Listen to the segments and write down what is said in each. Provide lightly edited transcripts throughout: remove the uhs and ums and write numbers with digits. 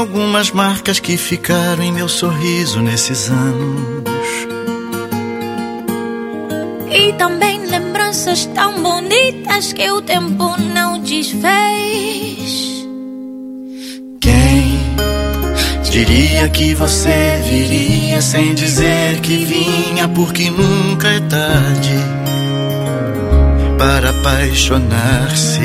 algumas marcas que ficaram em meu sorriso nesses anos. E também lembranças tão bonitas que o tempo não desfez. Quem diria que você viria sem dizer que vinha, porque nunca é tarde para apaixonar-se.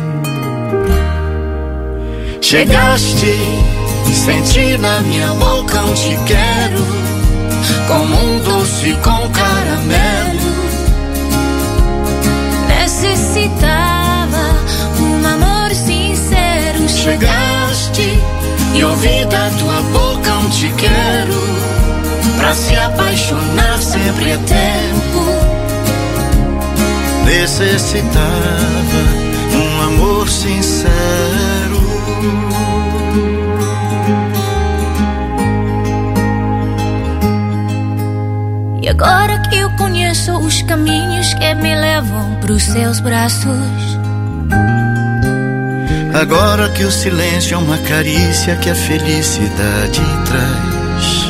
Chegaste, senti na minha boca um te quero, como um doce com caramelo. Necessitava um amor sincero. Chegaste e ouvi da tua boca um te quero, pra se apaixonar sempre é tempo. Necessitava um amor sincero. E agora que eu conheço os caminhos que me levam pros seus braços, agora que o silêncio é uma carícia que a felicidade traz,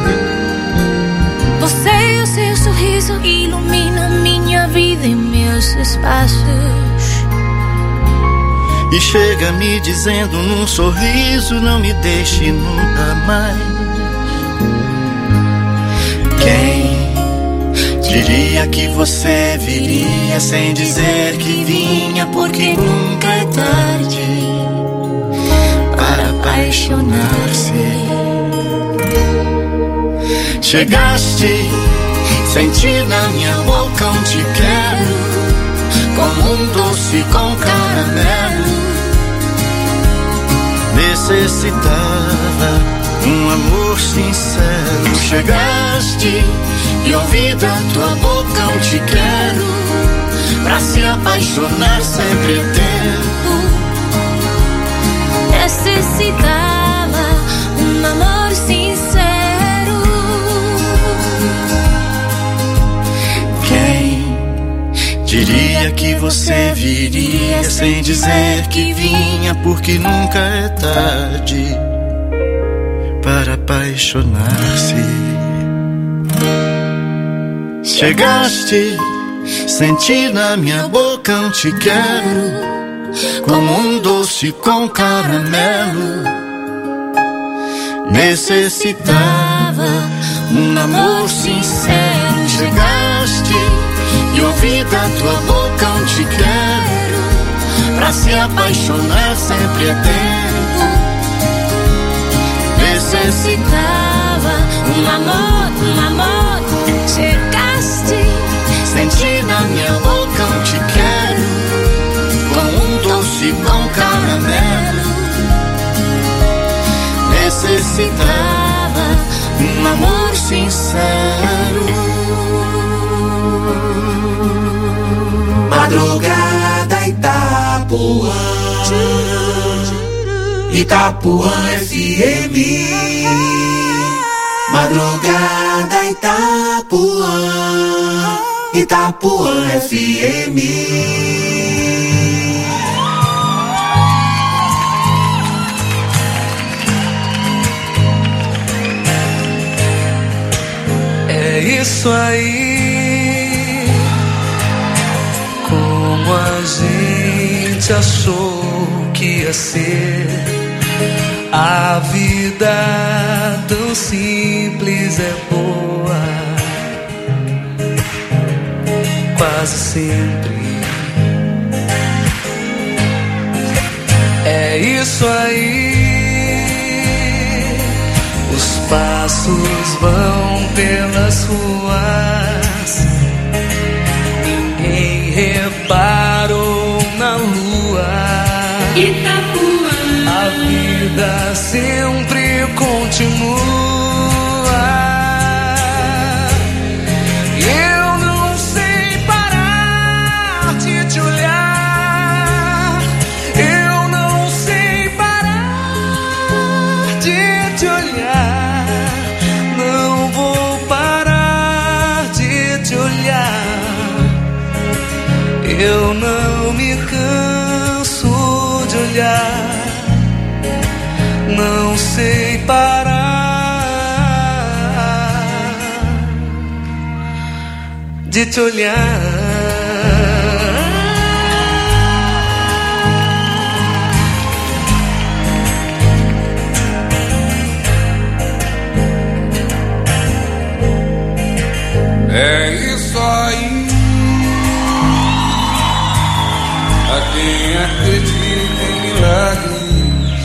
você e o seu sorriso iluminam minha vida e meus espaços. E chega me dizendo num sorriso, não me deixe nunca mais. Quem diria que você viria sem dizer que vinha, porque nunca é tarde para apaixonar-se. Chegaste, senti na minha boca um te quero, como um doce com caramelo. Necessitava um amor sincero. Chegaste e ouvi da tua boca um te quero, pra se apaixonar sempre é tempo. Necessitava um amor sincero. Quem diria que você viria sem dizer que vinha, porque nunca é tarde para apaixonar-se. Chegaste, senti na minha boca um te quero, como um doce com caramelo. Necessitava um amor sincero. Chegaste e ouvi da tua boca um te quero, pra se apaixonar sempre é tempo. Necessitava um amor, um amor. Chegaste, senti na minha boca um te quero, com um doce com caramelo. Necessitava um amor sincero. Madrugada Itapuã, Itapuã FM. Madrugada Itapuã, Itapuã FM. É isso aí, como a gente achou que ia ser. A vida tão simples é boa, quase sempre. É isso aí, os passos vão pelas ruas, ninguém reparou na lua. Itapuã, a vida sempre continua. Eu não sei parar de te olhar. Eu não sei parar de te olhar. Não vou parar de te olhar. Eu não me canso de olhar. não sei parar de te olhar. É isso aí, a quem acredita em milagres,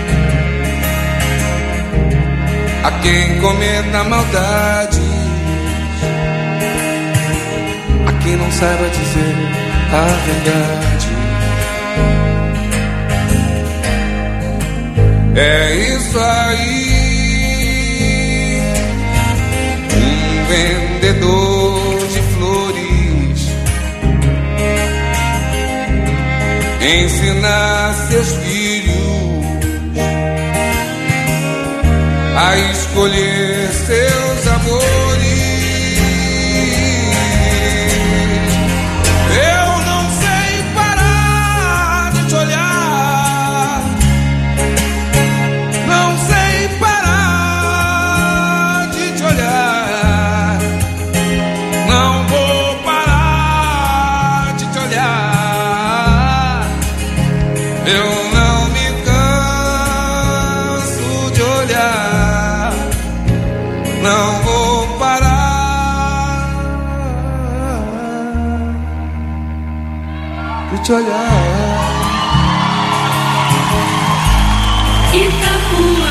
a quem cometa maldades, a quem não saiba dizer a verdade. É isso aí, vendedor de flores ensinar seus filhos a escolher seus amores. Eu não sei parar de te olhar, não sei parar de te olhar. Eu não me canso de olhar, não vou parar de te olhar. Itapuã.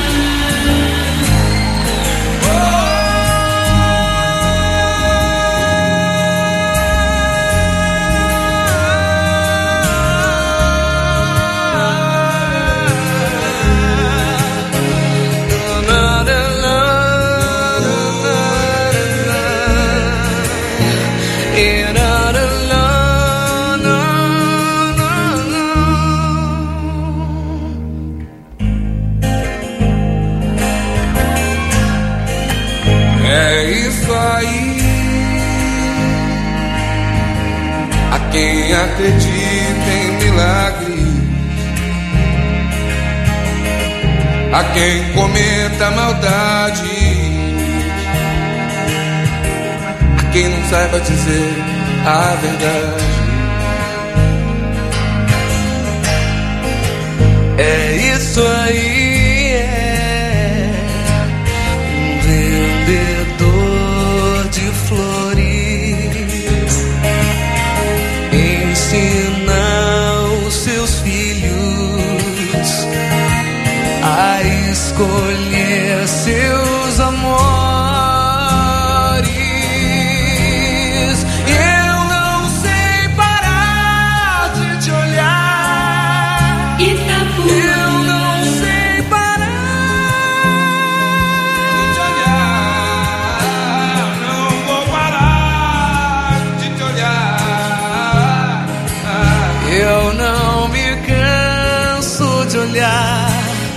É isso aí, a quem acredita em milagres, a quem cometa maldade, a quem não saiba dizer a verdade. É isso aí, é um vendedor de flores ensina os seus filhos a escolher seus amores. E eu não sei parar de te olhar. Itapuã. Eu não sei parar de te olhar. Não vou parar de te olhar. Eu não me canso de olhar.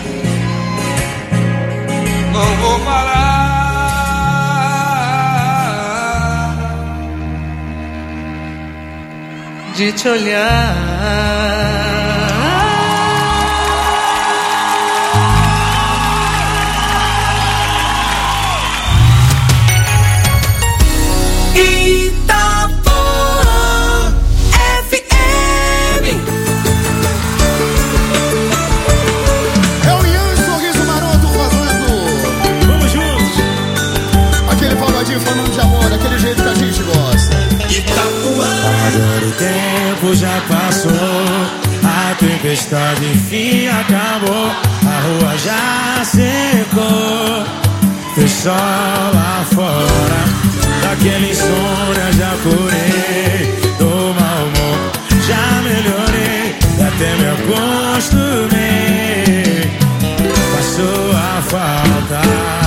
Não vou parar de te olhar. Itapuã FM. É o Ian Sorriso Maroto fazendo. Vamos juntos. Aquele folgadinho falando de amor, daquele jeito que a gente gosta. Agora o tempo já passou, a tempestade enfim acabou, a rua já secou, tem sol lá fora, daquele insônia já curei, do mau humor já melhorei, até me acostumei, passou a falta.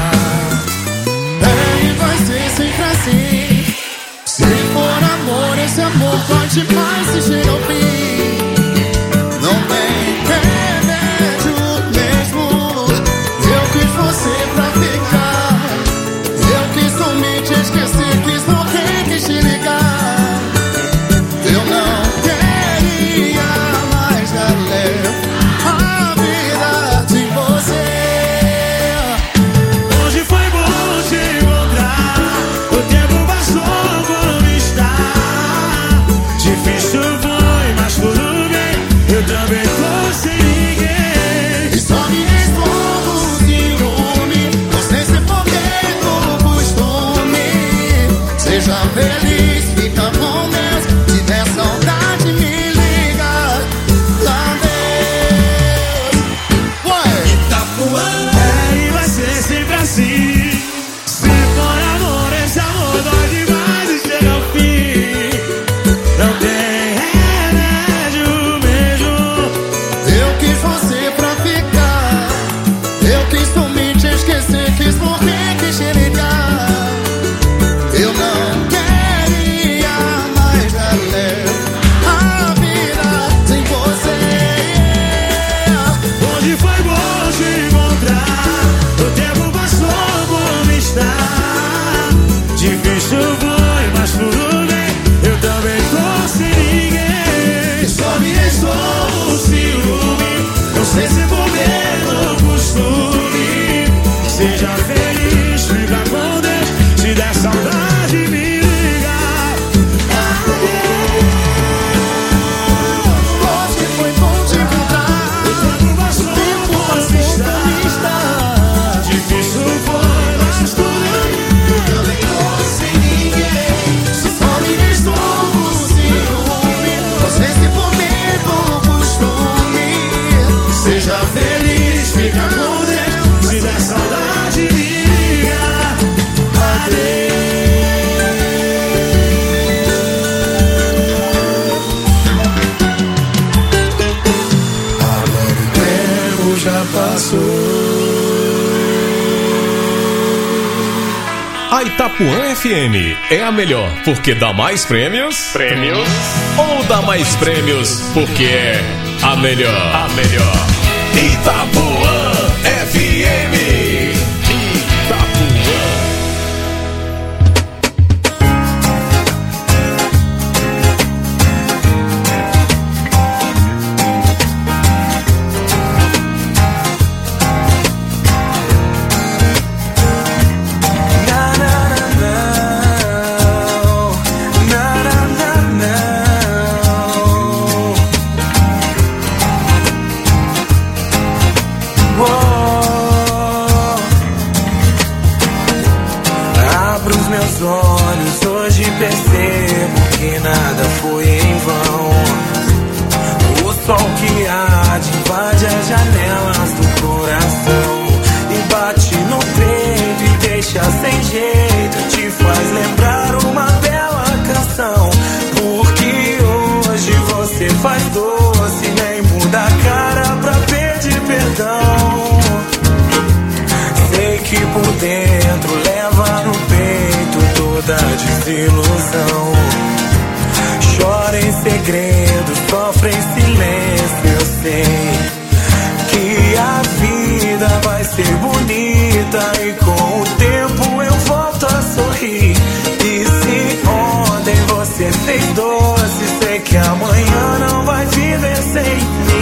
É e vai ser sempre assim. Se for amor, esse amor pode mais se chegar ao fim. Não tem remédio mesmo. Eu quis você pra ficar. Eu quis somente esquecer, quis morrer, quis te ligar. Eu não queria mais dar leve. tô sem ninguém. E só me responde o ciúme. Você se for do costume. Seja feliz, fica com Deus. Se der saudade, me liga. Lá Deus. Itapuã. E vai ser sempre assim. Se for amor, esse amor dói demais e chega ao fim. Não tem remédio mesmo. Eu quis você pra ficar. Eu quis sumir, te esquecer. Quis morrer, quis te ligar. Eu não queria mais valer a vida sem você. Hoje foi bom te encontrar. O tempo passou por me estar. Difícil foi, mas tudo bem. Eu também tô sem ninguém. Só me restou o ciúme. Não sei se vou ver no costume. Seja feliz, fica com Deus. Se der saudade, me liga. Hoje foi bom te encontrar. O tempo passou por me estar. Difícil foi, mas tudo bem. Também tô sem ninguém. Só me restou o ciúme. Você se for do costume. Seja feliz, fica com Deus. Se der saudade, me liga. Adeus. Agora o tempo já passou. A Itapuã FM é a melhor porque dá mais prêmios? Prêmios? Ou dá mais prêmios porque é a melhor? A melhor. Itapuã FM. Itapuã. Abro os meus olhos, hoje percebo que nada foi em vão. O sol que arde invade as janelas do coração e bate no peito e deixa sem jeito, te faz lembrar uma bela canção. Porque hoje você faz doce, nem muda a cara pra pedir perdão. Sei que por dentro leva no peito toda desilusão. Chora em segredo, sofre em silêncio. Eu sei que a vida vai ser bonita e com o tempo eu volto a sorrir. E se ontem você fez doce, sei que amanhã não vai viver sem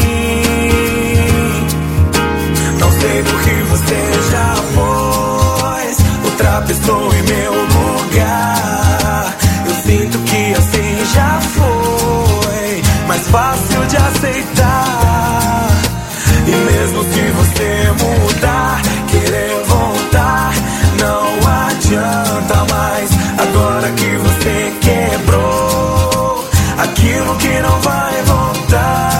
mim. Não sei do que você já pôs outra pessoa em meu lugar. Eu sinto que assim já foi mais fácil de aceitar. E mesmo se você mudar, querer voltar, não adianta mais. Agora que você quebrou aquilo que não vai voltar.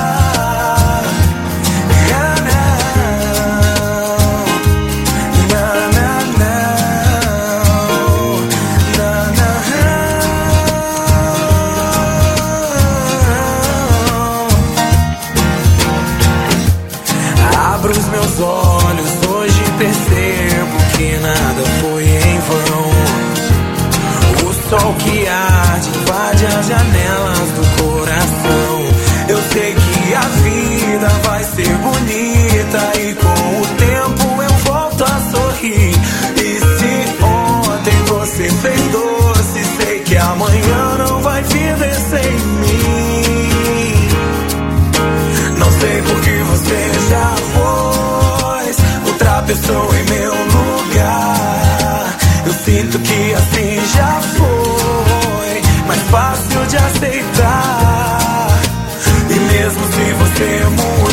Abro os meus olhos, hoje percebo que nada foi em vão. O sol que arde invade as janelas do coração. Eu sei que a vida vai ser bonita e com o tempo eu volto a sorrir. E se ontem você fez doce, sei que amanhã não vai viver sem mim. Não sei por que você já pôs outra pessoa em meu lugar. Eu sinto que assim já foi mais fácil de aceitar. E mesmo se você mudar,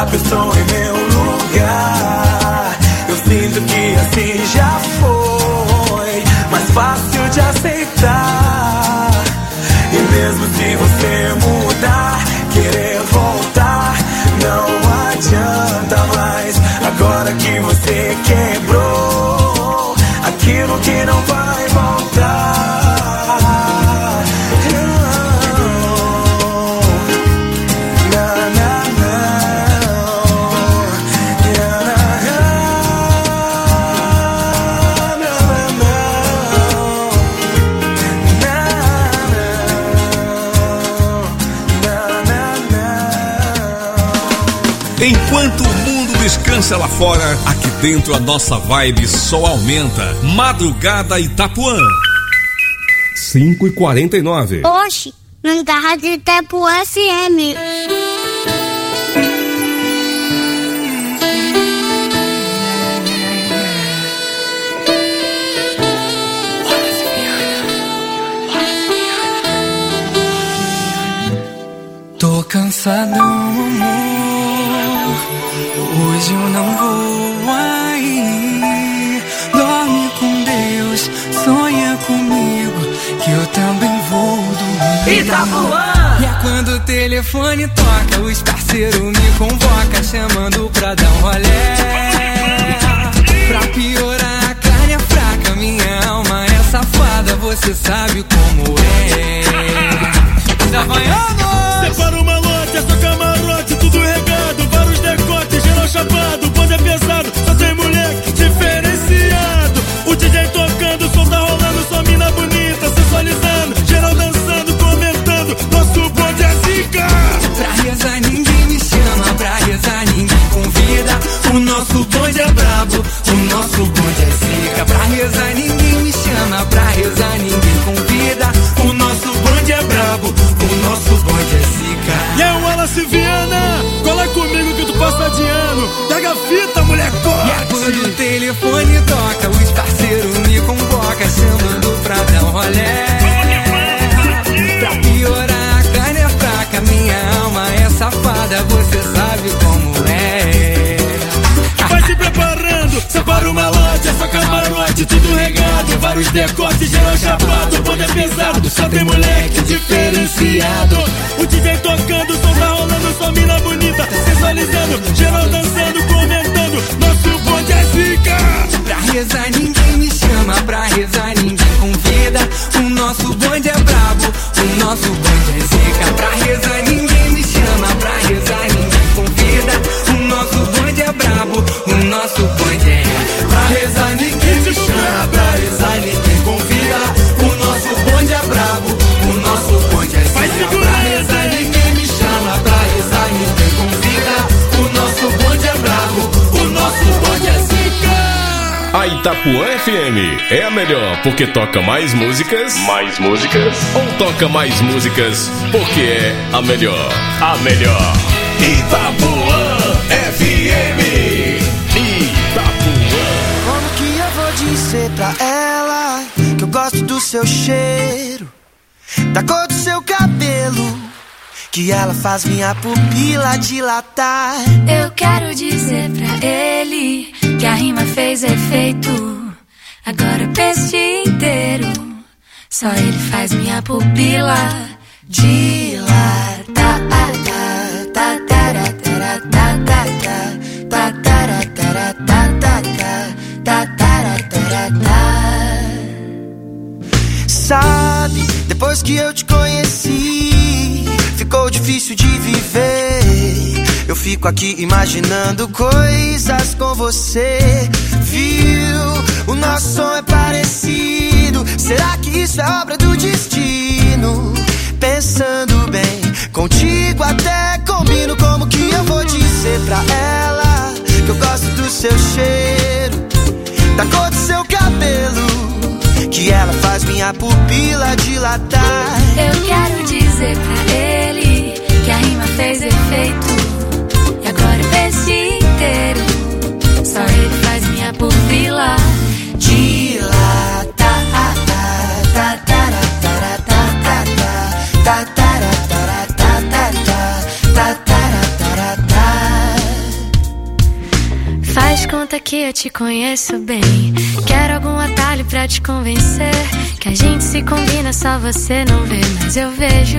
pessoa em meu lugar. Eu sinto que assim já foi mais fácil de aceitar. E mesmo se você mudar, querer voltar, não adianta mais. Agora que você quebrou aquilo que não vai voltar. Enquanto o mundo descansa lá fora, aqui dentro a nossa vibe só aumenta. Madrugada Itapuã. 5h49. Oxe, não tá Rádio Itapuã FM. Tô cansadão, amor. Hoje eu não vou aí. Dorme com Deus, sonha comigo, que eu também vou dormir. Itapuã! E é quando o telefone toca, os parceiros me convocam, chamando pra dar um rolé. Pra piorar, a carne é fraca, minha alma é safada, você sabe como é. Tá banhando? Separa uma lote, é só camarote, tudo regado, vários decotes, geral chapado, o bonde é pesado, só tem moleque diferenciado. O DJ tocando, o som tá rolando, só mina bonita, sensualizando, geral dançando, comentando, nosso bonde é zica. Pra rezar ninguém me chama, pra rezar ninguém convida. O nosso bonde é brabo, o nosso bonde é zica. Pra rezar ninguém me chama, pra rezar ninguém convida. O nosso bonde é brabo, o nosso bonde é zica. E aí, Wallace Viana, cola comigo que tu passa de ano. Pega a fita, mulher, corre. E é quando o telefone toca, os parceiros me convocam, chamando pra dar um rolé. Pra piorar, a carne é fraca, minha alma é safada, você sabe como é. Vai se preparando, separa uma lote, é só camarote, tudo regado, vários decotes, geral chapado, o bonde é pesado, só tem moleque diferenciado. O DJ tocando, o som tá rolando, só mina bonita, sensualizando, geral dançando, comentando, nosso bonde é zica. Pra rezar ninguém me chama, pra rezar ninguém convida. O nosso bonde é brabo, o nosso bonde é zica. Pra rezar ninguém me chama, pra rezar ninguém convida. O nosso bonde é brabo, o nosso bonde é. Pra rezar ninguém me chama, pra rezar ninguém convida. O nosso bonde é brabo, o nosso bonde é zica. Pra rezar ninguém me chama, pra rezar ninguém convida. O nosso bonde é brabo, o nosso bonde é zica. A Itapuã FM é a melhor porque toca mais músicas. Mais músicas? Ou toca mais músicas porque é a melhor. A melhor. Itapuã FM. Itapuã. Como que eu vou dizer pra ela que eu gosto do seu cheiro, da cor do seu cabelo, que ela faz minha pupila dilatar? Eu quero dizer pra ele que a rima fez efeito. Agora eu penso o dia inteiro, só ele faz minha pupila dilatar. Sabe, depois que eu te conheci, ficou difícil de viver. Eu fico aqui imaginando coisas com você. Viu? O nosso som é parecido. Será que isso é obra do destino? Pensando bem, contigo até combino. Como que eu vou dizer pra ela que eu gosto do seu cheiro, da cor do seu cabelo, que ela faz minha pupila dilatar? Eu quero dizer pra ele que a rima fez efeito. E agora eu penso o dia inteiro, só ele faz minha pupila dilatar. Faz conta que eu te conheço bem. Quero algum atalho pra te convencer que a gente se combina, só você não vê. Mas eu vejo.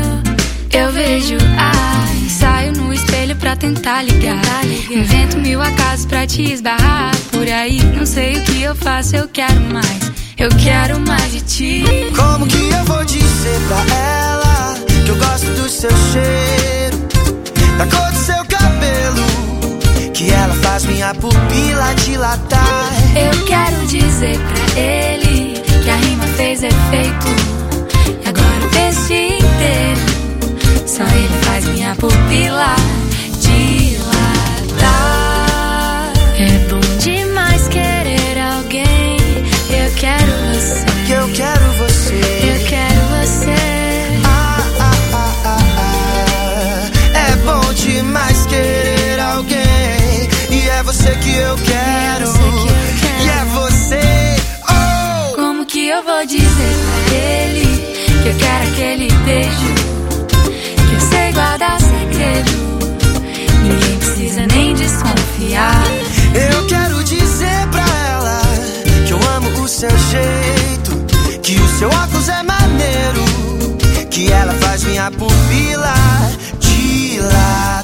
Ai, saio no espelho pra tentar ligar. Invento 1000 acasos pra te esbarrar por aí. Não sei o que eu faço, eu quero mais de ti. Como que eu vou dizer pra ela que eu gosto do seu cheiro, da cor do seu cabelo, que ela faz minha pupila dilatar? Eu quero dizer pra ele que a rima fez efeito e agora o texto inteiro só ele faz minha pupila dilatar. É bom demais querer alguém. Eu quero você. Eu quero você. Eu quero você. É bom demais querer alguém. E é você que eu quero. E é você. Oh! Como que eu vou dizer pra ele que eu quero aquele beijo? Sei guardar segredo, ninguém precisa nem desconfiar. Eu quero dizer pra ela que eu amo o seu jeito, que o seu óculos é maneiro, que ela faz minha pupila dilatar.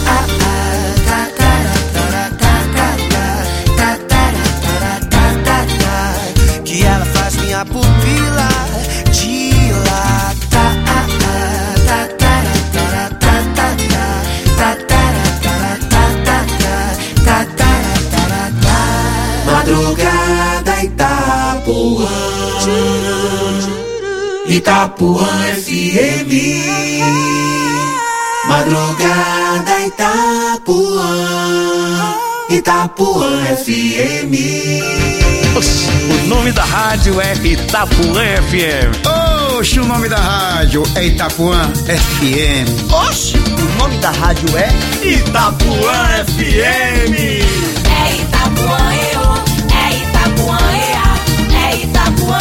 Que ela faz minha pupila dilatar. Madrugada Itapuã, Itapuã FM. Madrugada Itapuã, Itapuã FM. O nome da rádio é Itapuã FM. Oxe, o nome da rádio é Itapuã FM. Oxe, o nome da rádio é Itapuã FM. É Itapuã, é Itapuã, é Itapuã.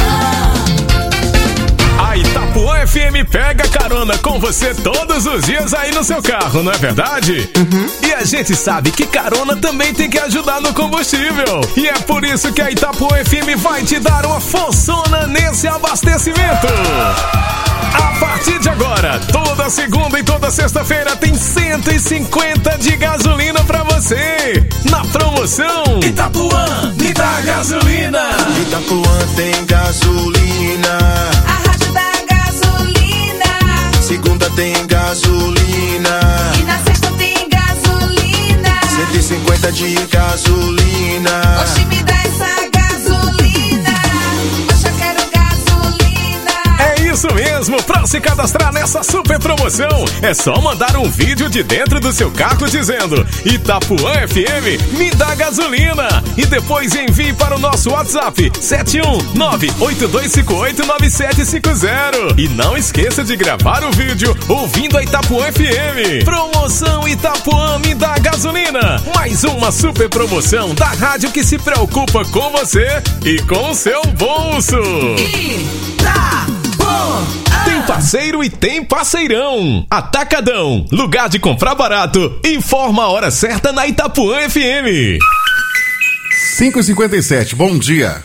A Itapuã FM pega carona com você todos os dias aí no seu carro, não é verdade? E a gente sabe que carona também tem que ajudar no combustível. E é por isso que a Itapuã FM vai te dar uma forçona nesse abastecimento. A partir de agora, toda segunda e toda sexta-feira tem 150 de gasolina pra você. Na promoção Itapuã, me dá gasolina. Itapuã tem gasolina. A rádio da gasolina. Segunda tem gasolina. E na sexta tem gasolina. 150 de gasolina. Oxi, me dá essa gasolina. Oxe, eu quero gasolina. É isso mesmo, pra se cadastrar nessa super promoção, é só mandar um vídeo de dentro do seu carro dizendo Itapuã FM, me dá gasolina. E depois envie para o nosso WhatsApp 71982589750. E não esqueça de gravar o vídeo ouvindo a Itapuã FM. Promoção Itapuã, me dá gasolina. Mais uma super promoção da rádio que se preocupa com você e com o seu bolso. Tem parceiro e tem parceirão. Atacadão, lugar de comprar barato. Informa a hora certa na Itapuã FM. 5h57, bom dia.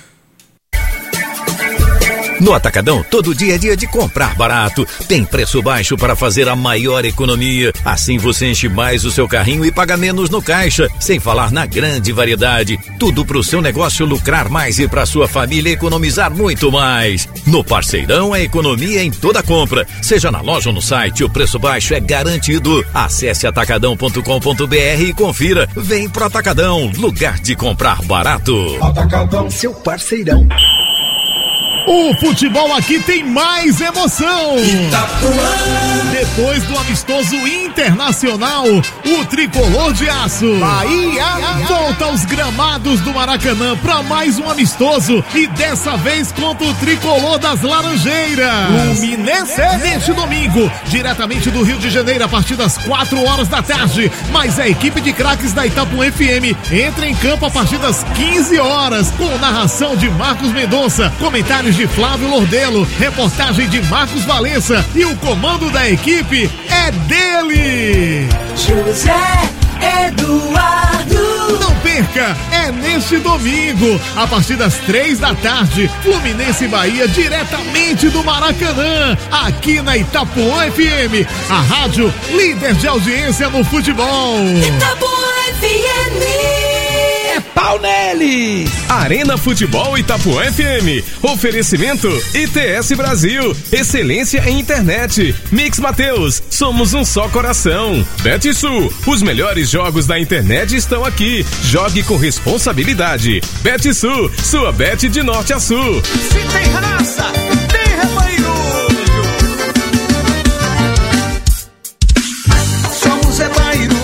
No Atacadão, todo dia é dia de comprar barato. Tem preço baixo para fazer a maior economia. Assim você enche mais o seu carrinho e paga menos no caixa. Sem falar na grande variedade. Tudo para o seu negócio lucrar mais e para sua família economizar muito mais. No Parceirão, a economia em toda compra. Seja na loja ou no site, o preço baixo é garantido. Acesse atacadão.com.br e confira. Vem pro Atacadão, lugar de comprar barato. Atacadão, seu parceirão. O futebol aqui tem mais emoção. Itapuã. Depois do amistoso internacional, o tricolor de aço Bahia volta aos gramados do Maracanã para mais um amistoso e dessa vez contra o tricolor das Laranjeiras. Fluminense. Neste domingo, diretamente do Rio de Janeiro, a partir das 4 horas da tarde. Mas a equipe de craques da Itapuã FM entra em campo a partir das 15 horas, com narração de Marcos Mendonça, comentários de Flávio Lordelo, reportagem de Marcos Valença e o comando da equipe é dele, José Eduardo. Não perca, é neste domingo, a partir das 3 da tarde, Fluminense e Bahia, diretamente do Maracanã, aqui na Itapuã FM, a rádio líder de audiência no futebol. Itapuã FM. É pau neles! Arena Futebol Itapuã FM. Oferecimento ITS Brasil. Excelência em internet. Mix Mateus. Somos um só coração. BetSul. Os melhores jogos da internet estão aqui. Jogue com responsabilidade. BetSul. Sua bet de norte a sul. Se tem raça, tem rebanho. Somos rebanho.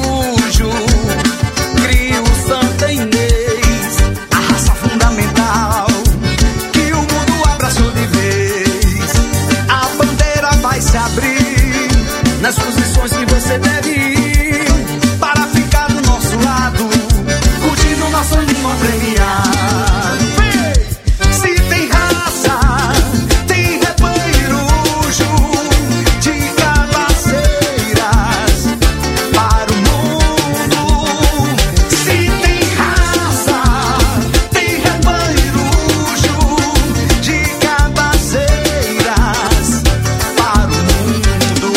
Nas posições que você deve ir para ficar do nosso lado, curtindo nosso limão premiado. Se tem raça, tem rebanho de cabaceiras para o mundo. Se tem raça, tem rebanho de cabaceiras para o mundo.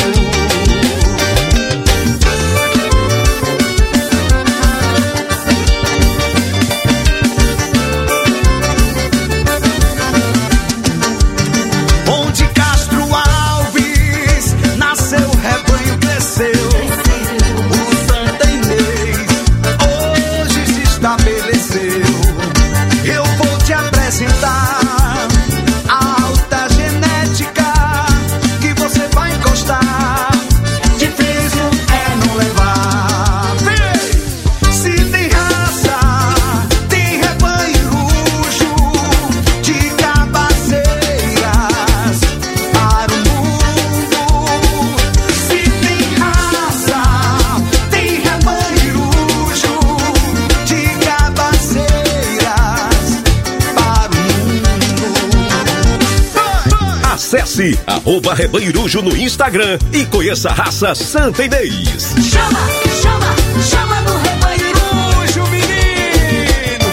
Acesse @Rebanho no Instagram e conheça a raça Santa Inês. Chama no Rebanho, menino!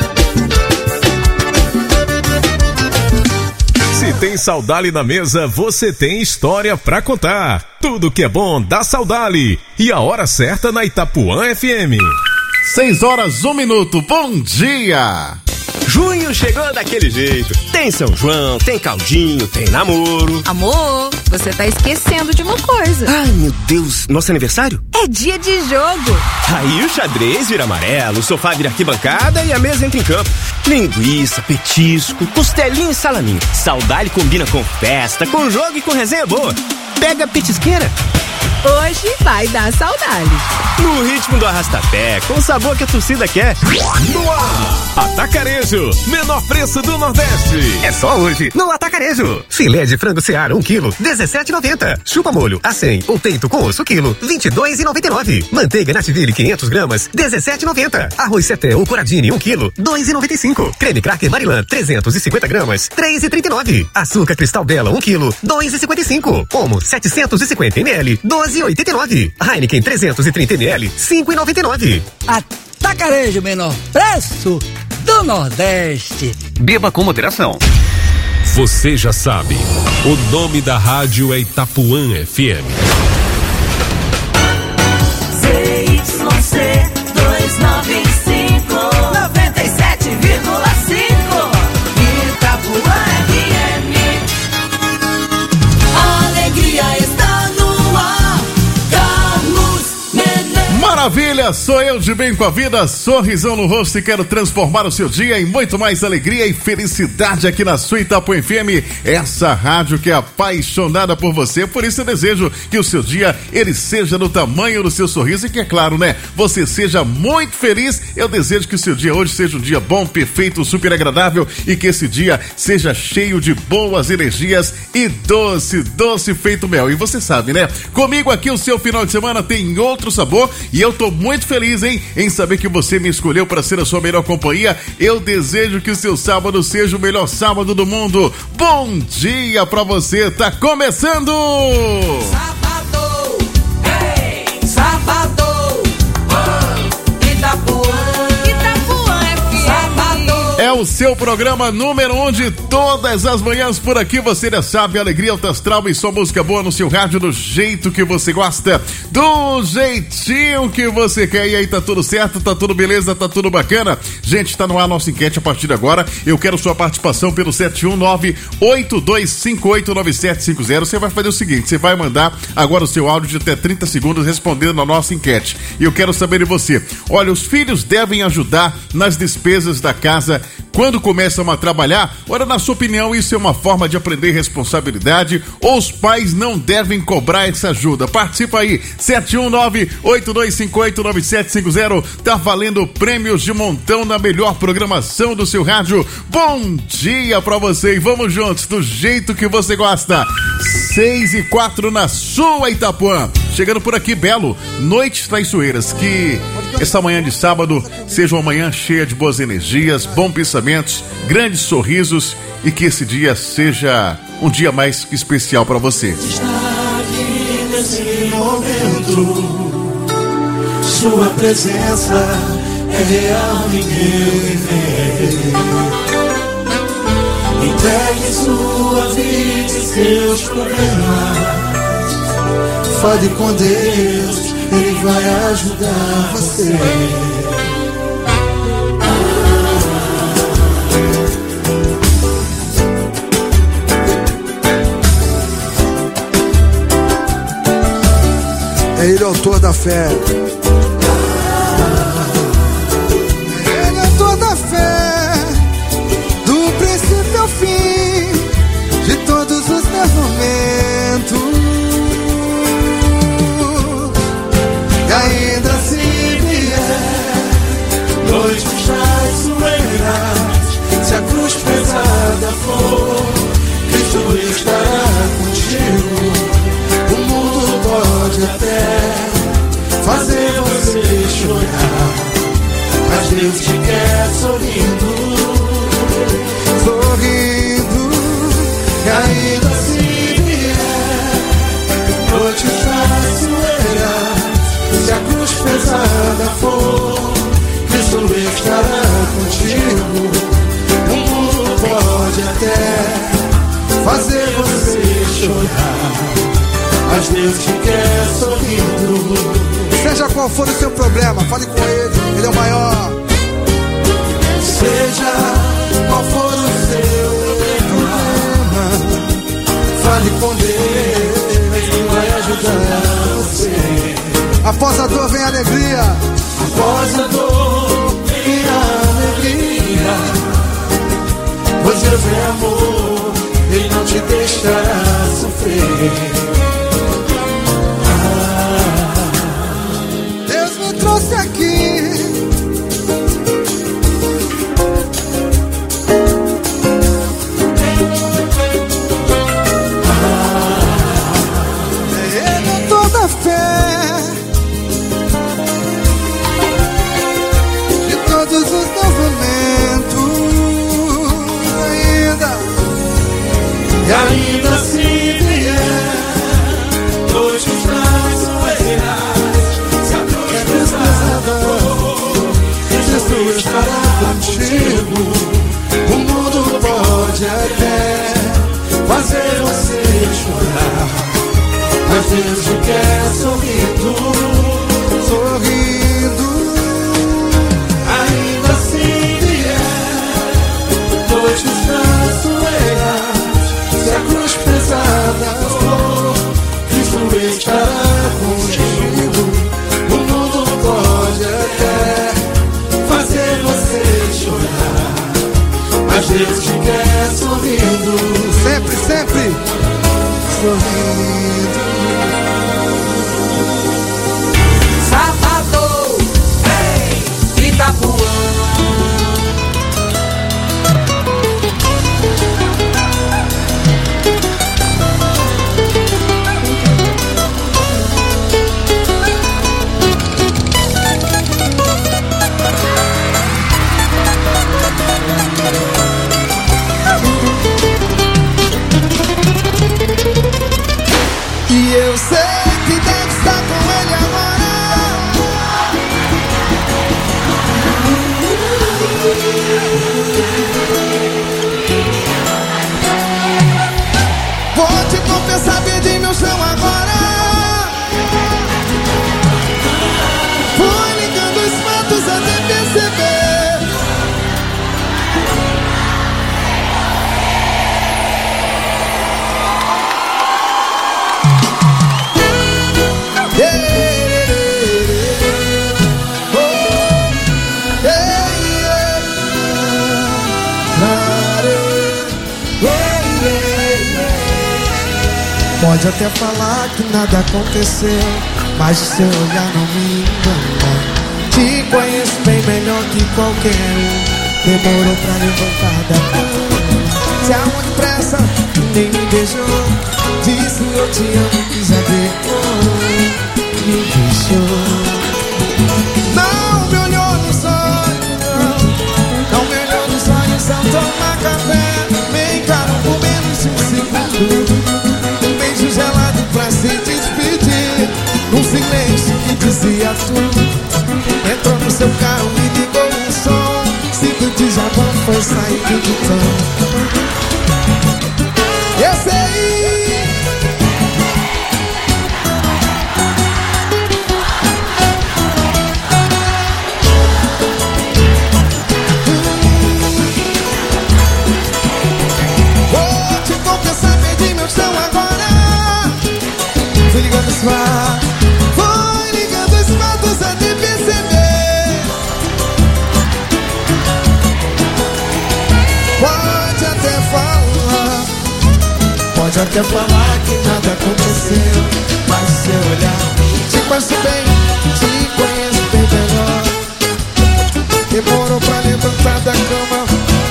Se tem Saudali na mesa, você tem história pra contar. Tudo que é bom dá Saudali. E a hora certa na Itapuã FM. 6h01. Bom dia! Junho chegou daquele jeito. Tem São João, tem caldinho, tem namoro. Amor, você tá esquecendo de uma coisa. Ai, meu Deus, nosso aniversário? É dia de jogo. Aí o xadrez vira amarelo, o sofá vira arquibancada e a mesa entra em campo. Linguiça, petisco, costelinha e salaminho. Saudali combina com festa, com jogo e com resenha boa. Pega a petisqueira. Hoje vai dar Saudali. No ritmo do arrastapé, com o sabor que a torcida quer. No ar, Atacarejo, menor preço do Nordeste. É só hoje no Atacarejo. Filé de frango Seara 1 kg, 17,90. Chupa molho a 100 ou peito com osso quilo, 22,99. Manteiga Nativille 500 gramas, 17,90. Arroz Seté ou Coradini 1 kg, 2,95. Creme Cracker Marilã 350 gramas, 3,39. Açúcar Cristal Bela 1 kg, 2,55. Omo 750 ml, 12,89. Heineken 330 ml, 5,99. Atacarejo, menor preço do Nordeste. Beba com moderação. Você já sabe, o nome da rádio é Itapuã FM. ZYC 295 97,5 Itapuã FM. A alegria está no ar. Carlos Menezes. Maravilha, sou eu de bem com a vida, sorrisão no rosto e quero transformar o seu dia em muito mais alegria e felicidade aqui na sua Itapuã FM, essa rádio que é apaixonada por você, por isso eu desejo que o seu dia, ele seja do tamanho do seu sorriso e que é claro, né, você seja muito feliz. Eu desejo que o seu dia hoje seja um dia bom, perfeito, super agradável e que esse dia seja cheio de boas energias e doce, doce feito mel. E você sabe, né, comigo aqui o seu final de semana tem outro sabor e eu tô muito feliz, hein, em saber que você me escolheu para ser a sua melhor companhia. Eu desejo que o seu sábado seja o melhor sábado do mundo. Bom dia pra você, tá começando! Sábado, Itapuã. o seu programa número 1 de todas as manhãs por aqui. Você já sabe, alegria, alta astral e só música boa no seu rádio, do jeito que você gosta, do jeitinho que você quer. E aí, tá tudo certo? Tá tudo beleza? Tá tudo bacana? Gente, tá no ar a nossa enquete a partir de agora. Eu quero sua participação pelo 719-8258-9750. Você vai fazer o seguinte, você vai mandar agora o seu áudio de até 30 segundos respondendo na nossa enquete. E eu quero saber de você. Olha, os filhos devem ajudar nas despesas da casa quando começam a trabalhar? Olha, na sua opinião, isso é uma forma de aprender responsabilidade ou os pais não devem cobrar essa ajuda? Participa aí, 719-8258-9750. Tá valendo prêmios de montão na melhor programação do seu rádio. Bom dia pra você e vamos juntos, do jeito que você gosta. 6:04 na sua Itapuã. Chegando por aqui, Belo, Noites Traiçoeiras. Que essa manhã de sábado seja uma manhã cheia de boas energias, bons pensamentos, grandes sorrisos e que esse dia seja um dia mais que especial para você. Está aqui nesse momento, sua presença é real, ninguém vê. Entregue sua vida e seus problemas. Fale com Deus, Ele vai ajudar você. É Ele o autor da fé. Ele é o autor da fé, do princípio ao fim, de todos os meus momentos. E ainda se vier noites traiçoeiras, se a cruz pesada for, Cristo estará contigo. O mundo pode até fazer você chorar, mas Deus te quer sorrindo, sorrindo. E ainda se vier noites traiçoeiras, se a cruz pesada for, Cristo estará contigo. O mundo pode até fazer você chorar, mas Deus te quer sorrindo. Seja qual for o seu problema, fale com Ele, Ele é o maior. Seja qual for o seu problema, fale com Deus, Ele vai ajudar você. Após a dor vem a alegria. Após a dor vem a alegria. Pois Deus é amor, Ele não te deixará sofrer. Deus me trouxe aqui Ele é toda a fé, de todos os meus momentos. E ainda se vier noites traiçoeiras, se a cruz pesada for, Jesus estará contigo. O mundo pode até fazer você chorar, mas Deus te quer sorrindo, sorrindo. Ainda se vier noites traiçoeiras, se a cruz pesada for, Cristo estará contigo. O mundo pode até fazer você chorar, mas Deus te quer sorrindo, sempre, sempre sorrindo. Sábado, ei, Itapuã. E eu sei Pode até falar que nada aconteceu, mas o seu olhar não me engana. Te conheço bem melhor que qualquer um. Demorou pra levantar da cama. Se amor depressa, nem me beijou. Disse eu te amo, quis saber como me deixou. Não me olhou nos olhos, não me olhou nos olhos ao tomar café. Me encarou por menos de um segundo. Um beijo gelado pra se despedir. Num silêncio que dizia tudo. Entrou no seu carro e ligou um som. Sinto de Japão foi saindo do tom. Eu sei. Vou te confessar, perdi meu chão agora. Fui ligando os fatos. Foi ligando os fatos até perceber. Pode até falar que nada aconteceu, mas o seu olhar te conheço bem, te conheço bem melhor. Demorou pra levantar da cama.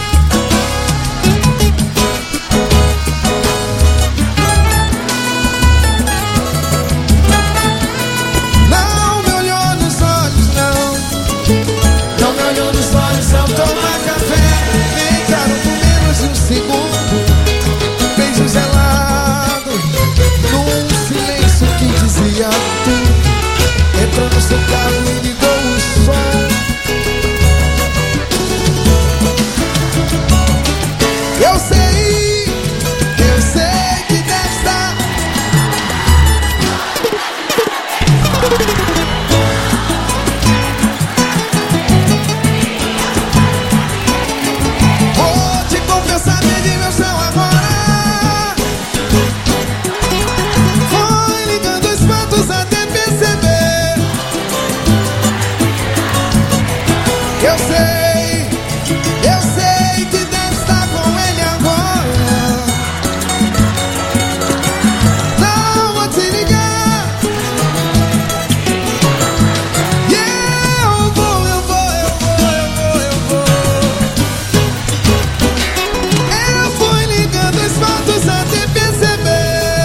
Não me olhou nos olhos, não. Não me olhou nos olhos ao tomar café. Me encarou por menos de um segundo. Beijo gelado, num silêncio que dizia tudo. Entrou no seu carro e ligou o som. Eu sei que deve estar. Vou te confessar, perdi meu chão agora. Até perceber. Eu sei que deve estar com ele agora. Não vou te ligar. E eu vou. Eu fui ligando os fatos até perceber.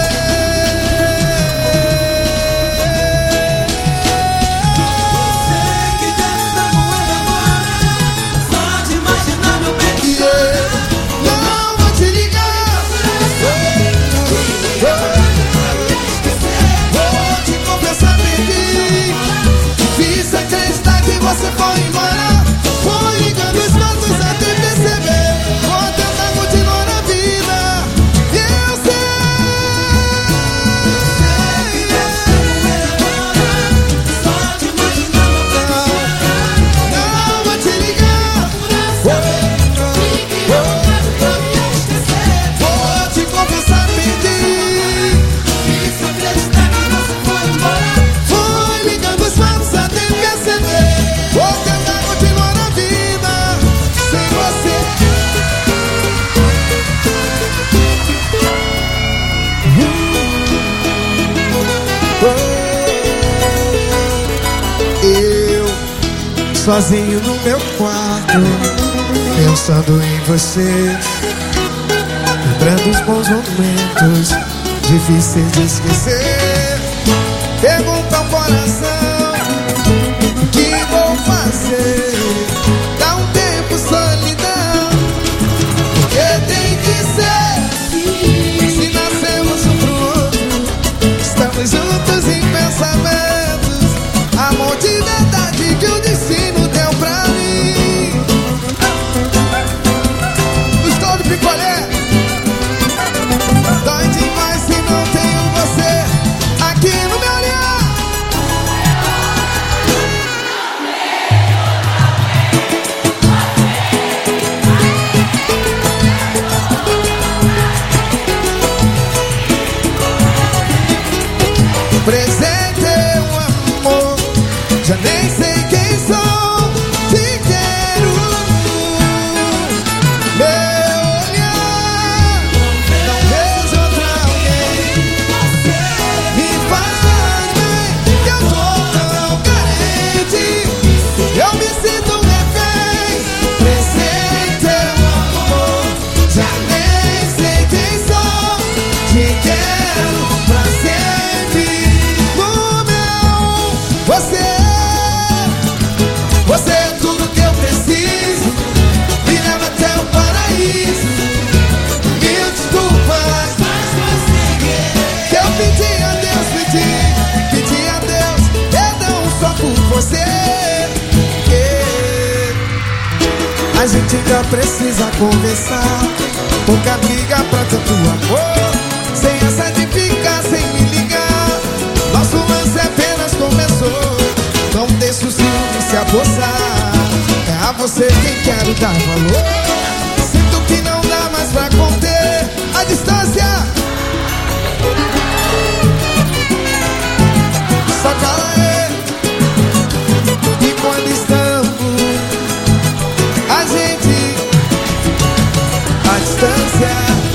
Você foi embora, foi ligando os fatos até perceber. Vou tentar continuar na vida. E eu só de imaginar meu bem. Não vou te ligar. Vou te confessar, perdi. Quis acreditar que você foi embora. Foi ligando os fatos até perceber. Vou tentar continuar na vida sem você. Eu sozinho no meu quarto, pensando em você, lembrando os bons momentos difíceis de esquecer. Pergunta ao coração: o que vou fazer? Dá um tempo, solidão. Porque tem que ser assim. Se nascemos um pro outro, estamos juntos em pensamentos. Amor de verdade que o destino deu pra mim. Estou de picolé. Dói demais se não tenho você aqui no meu olhar. você. A gente ainda precisa conversar. Pouca briga pra tanto amor. Sem essa de ficar sem me ligar. Nosso lance apenas começou. Não deixa o ciúme se apossar. É a você quem quero dar valor. Sinto que não dá mais pra conter a distância. Só cala aí. E quando estamos a gente, a distância,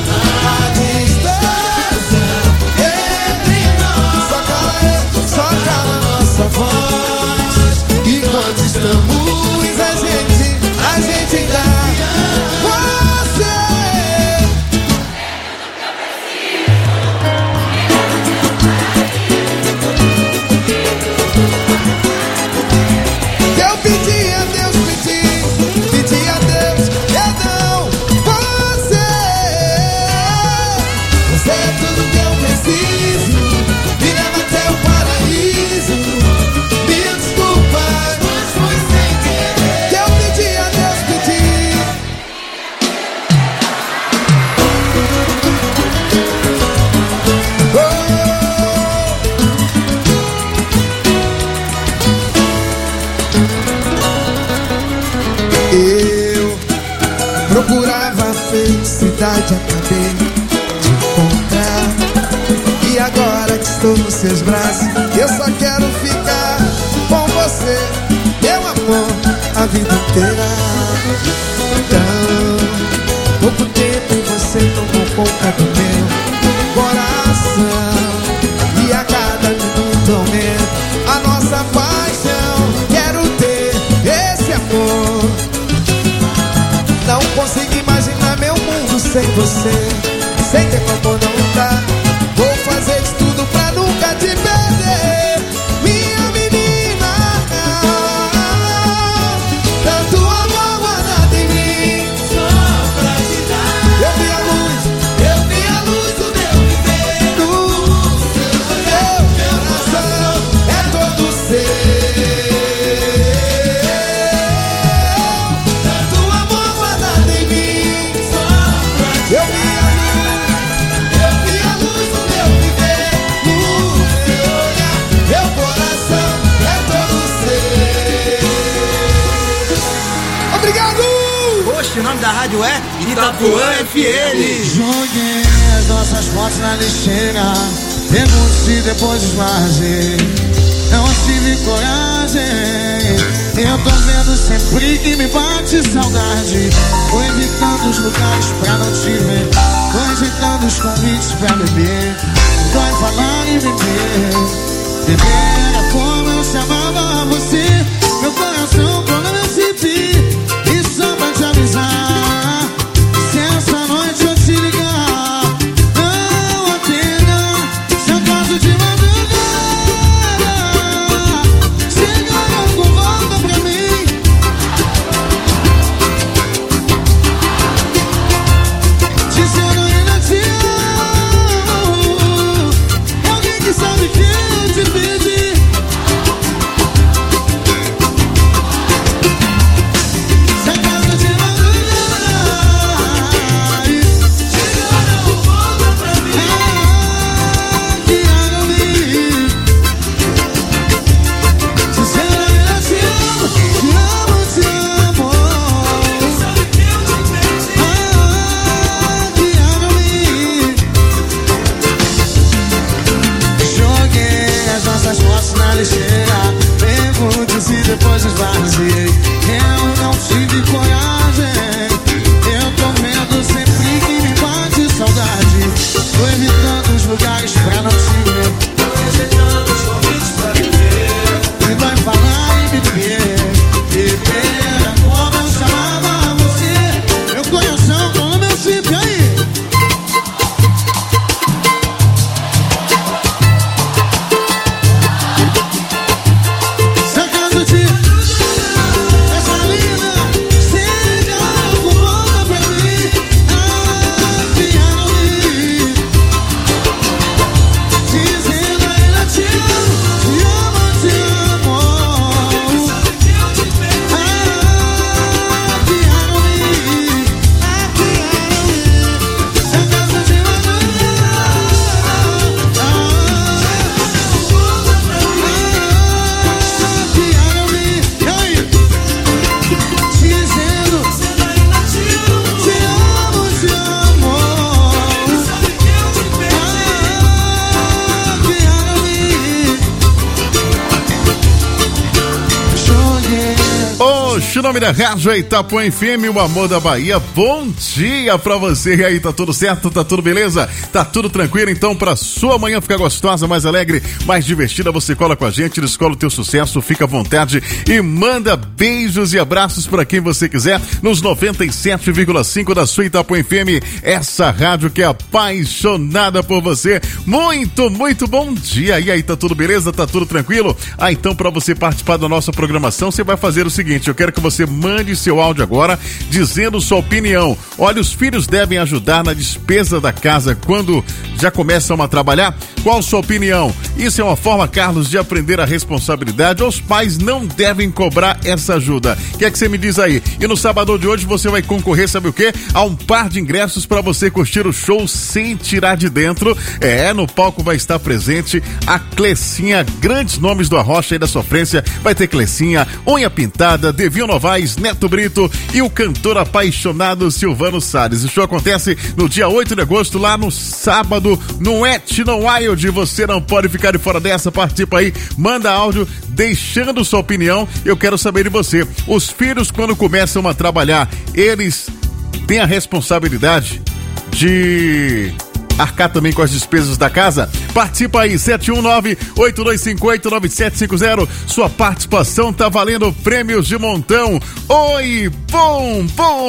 entre nós. Só cala nossa voz. E quando estamos a gente ainda você. Eu pedi a Deus, pedi a Deus perdão. Você é tudo que eu preciso. Me leva até o paraíso. Me desculpa, mas foi sem querer. Que eu pedi a Deus, Eu procurava a felicidade, acabei de encontrar. E agora que estou nos seus braços, eu só quero ficar com você, meu amor, a vida inteira. Então, pouco tempo e você tomou conta do meu coração. E a cada minuto aumenta a nossa paixão. Quero ter esse amor. Não consigo imaginar meu mundo sem você. Sem ter como não dá. Vou fazer de tudo pra nunca te perder, minha menina. Tanto amor guardado em mim, só pra te dar. Eu vi a luz do meu viver. No seu coração é todo seu. O nome da rádio é Itapuã FM. Joguei as nossas fotos na lixeira. Pergunto se depois esvaziei. Não tive coragem. Eu tô vendo sempre que me bate saudade. Vou evitando os lugares pra não te ver. Vou rejeitando os convites pra beber. Dói falar em beber. Beber era como eu chamava você. Meu coração quando eu senti. E só pra te avisar, se essa noite eu te ligar, não atenda. Se acaso de madrugada chegar com volta pra mim. Dizendo ainda te amo. Alguém que sabe que eu te pedi. Oxe, o nome da rádio é Itapuã FM, o amor da Bahia. Bom dia pra você. E aí, tá tudo certo? Tá tudo beleza? Tá tudo tranquilo? Então, pra sua manhã ficar gostosa, mais alegre, mais divertida, você cola com a gente, descola o teu sucesso, fica à vontade e manda beijos e abraços pra quem você quiser nos 97,5 da sua Itapuã FM, essa rádio que é apaixonada por você. Muito, muito bom dia. E aí, tá tudo beleza? Tá tudo tranquilo? Então, pra você participar da nossa programação, você vai fazer o seguinte: eu quero que você mande seu áudio agora dizendo sua opinião. Olha, os filhos devem ajudar na despesa da casa quando já começam a trabalhar? Qual sua opinião? Isso é uma forma, Carlos, de aprender a responsabilidade, ou os pais não devem cobrar essa ajuda? O que é que você me diz aí? E no sábado de hoje você vai concorrer, sabe o quê? A um par de ingressos para você curtir o show sem tirar de dentro. No palco vai estar presente a Clecinha, grandes nomes do Arrocha e da Sofrência. Vai ter Clecinha, Unha Pintada, Devinho Novaes, Neto Brito e o cantor apaixonado Silvano Salles. O show acontece no dia 8 de agosto, lá no sábado, no Etno Wild. Você não pode ficar de fora dessa, participa aí, manda áudio deixando sua opinião. Eu quero saber de você, os filhos quando começam a trabalhar, eles têm a responsabilidade de arcar também com as despesas da casa? Participa aí, 719-8258-9750. Sua participação tá valendo prêmios de montão. Oi, bom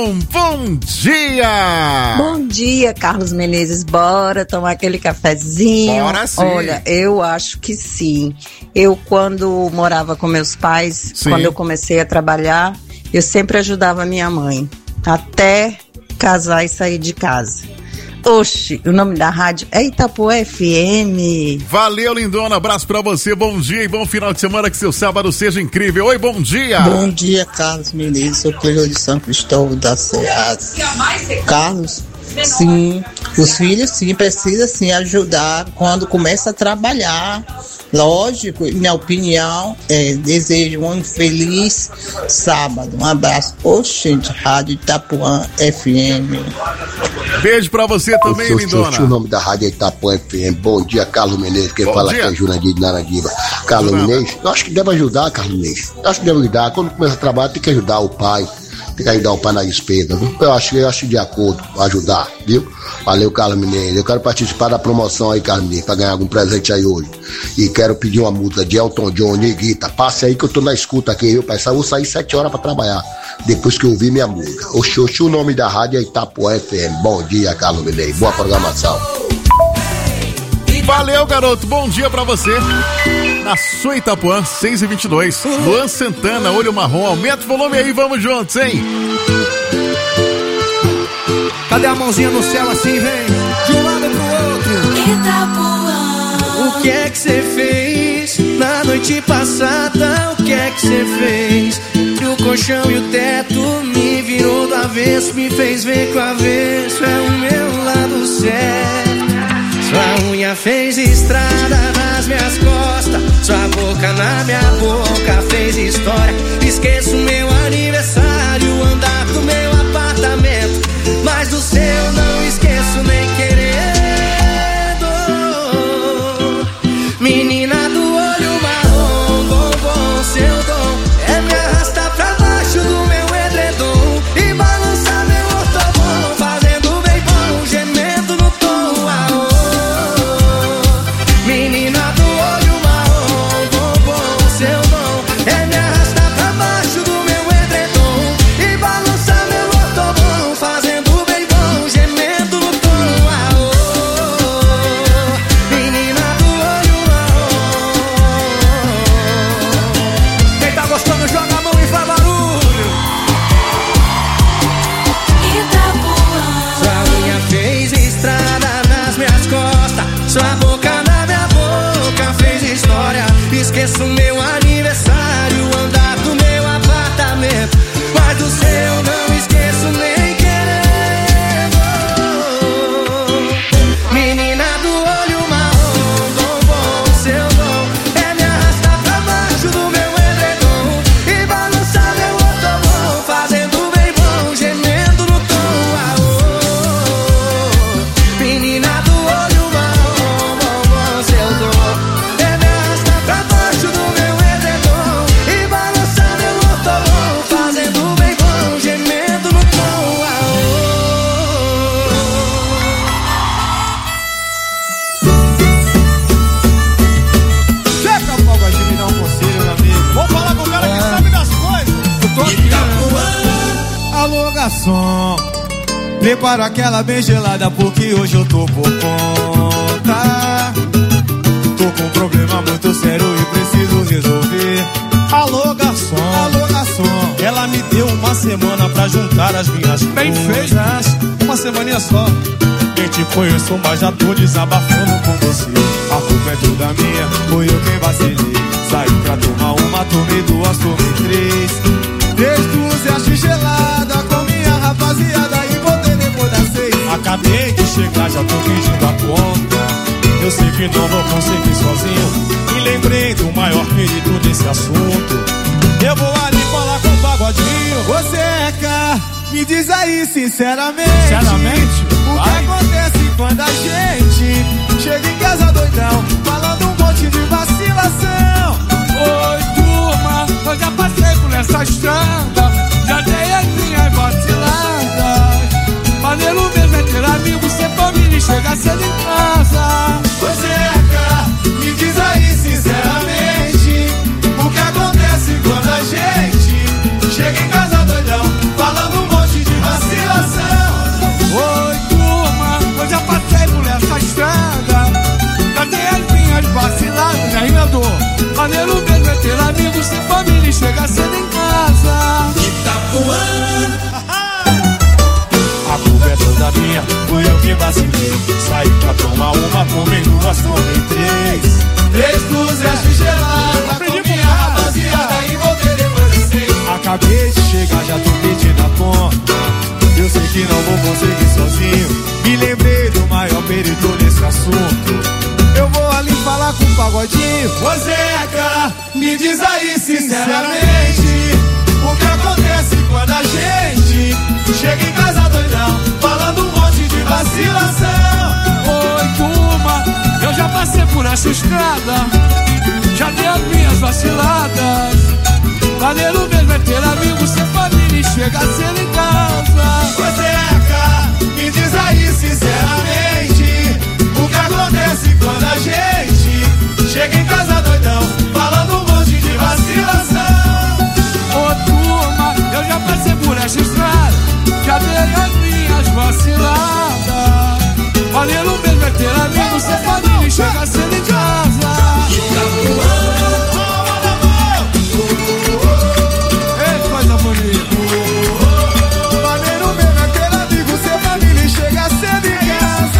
dia! Bom dia, Carlos Menezes. Bora tomar aquele cafezinho? Bora sim. Olha, eu acho que sim. Eu, quando morava com meus pais, quando eu comecei a trabalhar, eu sempre ajudava a minha mãe, até casar e sair de casa. Oxi, o nome da rádio é Itapuã FM. Valeu, lindona, abraço pra você, bom dia e bom final de semana, que seu sábado seja incrível. Oi, bom dia. Bom dia, Carlos Menezes, sou Cleio de São Cristóvão da Ceasa. Carlos, sim, os filhos sim, precisam sim ajudar quando começa a trabalhar. Lógico, minha opinião, desejo um feliz sábado. Um abraço. Oxente, Rádio Itapuã FM. Beijo pra você também, lindona. O nome da Rádio Itapuã FM. Bom dia, Carlos Menezes. Quem fala aqui é Jurandir de Naranguiba. Carlos Menezes, eu acho que deve ajudar, Carlos Menezes. Eu acho que deve ajudar. Quando começa a trabalhar, tem que ajudar o pai. Tem que ajudar o pai na despesa, viu? Eu acho de acordo, ajudar, viu? Valeu, Carlos Menezes. Eu quero participar da promoção aí, Carlos Menezes, pra ganhar algum presente aí hoje. E quero pedir uma música de Elton John, Neguita. Passe aí que eu tô na escuta aqui, viu, pai? Eu vou sair 7 horas pra trabalhar, depois que eu ouvir minha música. Oxi, o nome da rádio é Itapuã FM. Bom dia, Carlos Menezes. Boa programação. Valeu, garoto. Bom dia pra você. Na sua Itapuã, 6h22. Luan Santana, Olho Marrom. Aumenta o volume aí, vamos juntos, hein? Cadê a mãozinha no céu assim, vem? De um lado pro outro. Itapuã. O que é que você fez na noite passada? O que é que você fez? Entre o colchão e o teto, me virou do avesso, me fez ver que o avesso é o meu lado certo. Sua unha fez estrada nas minhas costas, sua boca na minha boca fez história. Esqueço meu aniversário, andar do meu apartamento, mas do seu não esqueço nem querendo. Menina do olho marrom, bombom, seu dom é me arrastar pra baixo do meu edredom e balançar meu ortobom, fazendo bem bom, gemendo no tom. Menina do olho marrom, bombom, seu dom é me arrastar pra baixo do meu edredom Alô, garçom, prepara aquela bem gelada porque hoje eu tô por conta. Tô com um problema muito sério e preciso resolver. Alô, garçom, ela me deu uma semana pra juntar as minhas bem coisas. Uma semaninha só. Nem te conheço, mas já tô desabafando com você. A culpa é toda minha, foi eu quem vacilei. Saí pra tomar uma, tomei duas, tomei três. 3 gelada com minha rapaziada e voltei depois das 6. Acabei de chegar, já tô pedindo a conta. Eu sei que não vou conseguir sozinho e lembrei do maior mérito desse assunto. Eu vou ali falar com o Pagodinho. Você é cá, me diz aí sinceramente. O que acontece quando a gente chega em casa doidão, falando um monte de vacilação? Oi, turma, eu já passei por essa estrada, já dei as minhas vaciladas. Maneiro mesmo é ter amigo, ser família e chegar cedo em casa. Você é cá, me diz aí sinceramente, o que acontece quando a gente chega em casa doidão, falando um monte de vacilação? Oi, turma, eu já passei por essa estrada, já dei as minhas vaciladas, né, Rinaldo? Maneiro mesmo é ter amigo, ser família e chegar cedo em casa. Itapuã. A culpa é toda minha, fui eu que vacilei. Saí pra tomar uma, tomei duas, tomei três. 3 de gelada com minha rapaziada e voltei depois de 6. Acabei de chegar, já tô pedindo a conta. Eu sei que não vou conseguir sozinho e lembrei do maior perito nesse assunto. Eu vou ali falar com o Pagodinho. Você é cá, me diz aí sinceramente, o que acontece quando a gente chega em casa doidão, falando um monte de vacilação? Oi, turma, eu já passei por essa estrada, já dei as minhas vaciladas. Maneiro mesmo é ter amigos, ser família e chegar cedo em casa. Você é cá, me diz aí sinceramente, o que acontece quando a gente chega em casa doidão, falando um monte de vacilação? Ô, turma, eu já passei por essa estrada, já dei as minhas vaciladas. Maneiro mesmo é ter amigos, ser família e chegar cedo em casa. Ei, coisa bonita. Maneiro mesmo é ter amigos, ser família e chegar cedo em casa.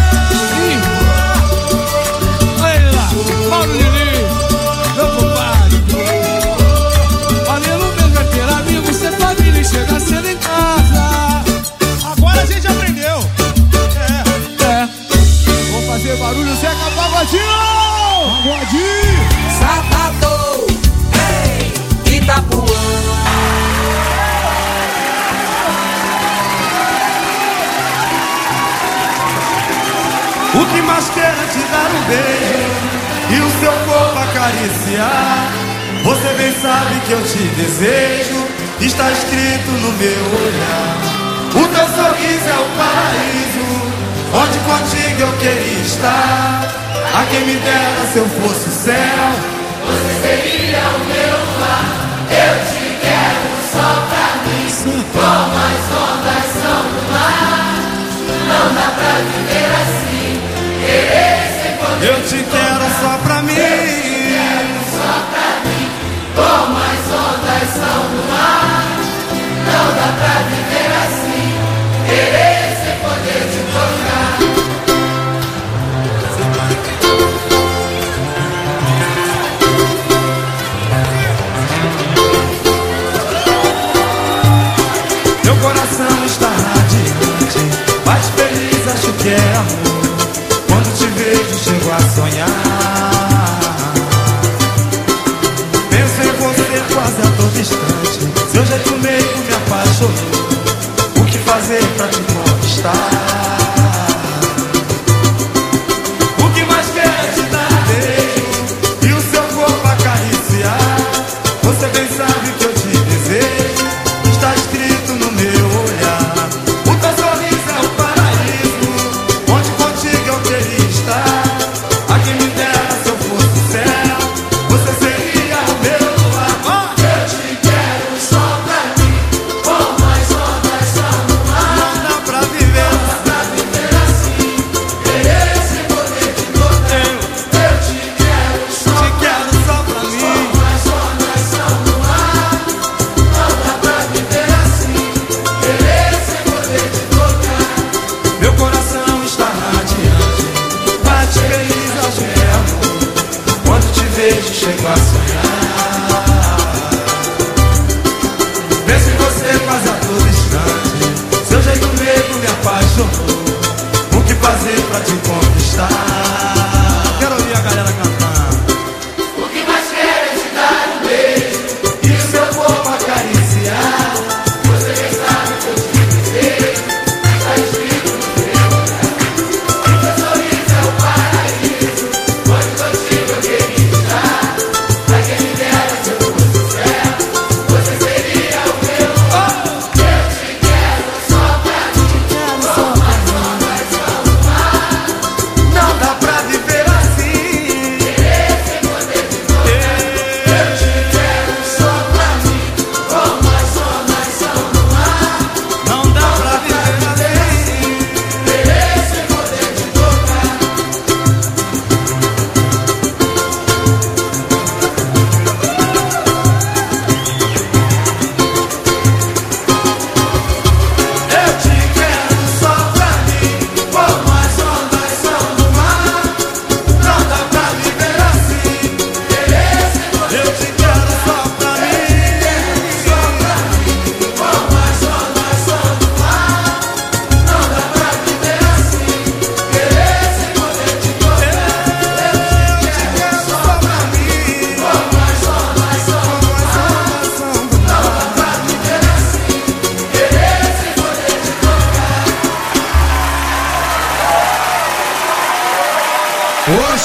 Olha lá, Paulo Lili, meu compadre. Maneiro mesmo é ter amigos, ser família e chegar cedo em casa. Agora a gente aprendeu. Vou fazer barulho, Zeca Pagodinho! Pagodinho! Salvador, ei, Itapuã. O que mais quero é te dar um beijo e o seu corpo acariciar. Você bem sabe que eu te desejo, está escrito no meu olhar. O teu sorriso é o paraíso, onde contigo eu queria estar. A quem me dera se eu fosse o céu, você seria o meu mar. Eu te quero só pra mim, como as ondas são do mar. Não dá pra viver assim, querer sem poder. Eu te quero só pra mim, só pra mim, como as ondas são do mar. Não dá pra viver assim, querer sem poder te tocar. meu coração está radiante, mais feliz acho que é amor. Quando te vejo chego a sonhar. Penso em você quase a todo instante, seu jeito meio me apaixonou. O que fazer pra te conquistar? O que mais quero é te dar um beijo e o seu corpo acariciar. Você bem sabe que eu te desejo, está escrito no meu olhar. O teu sorriso é o paraíso, onde contigo eu queria estar. A quem me dera se eu fosse o céu, você seria o meu luar. Eu te quero só pra mim, como as ondas são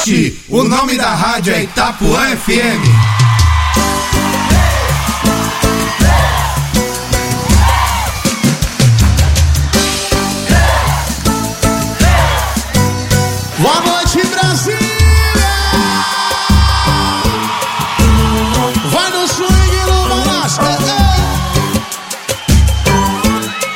Nordeste, o nome da rádio é Itapuã FM. Vamos!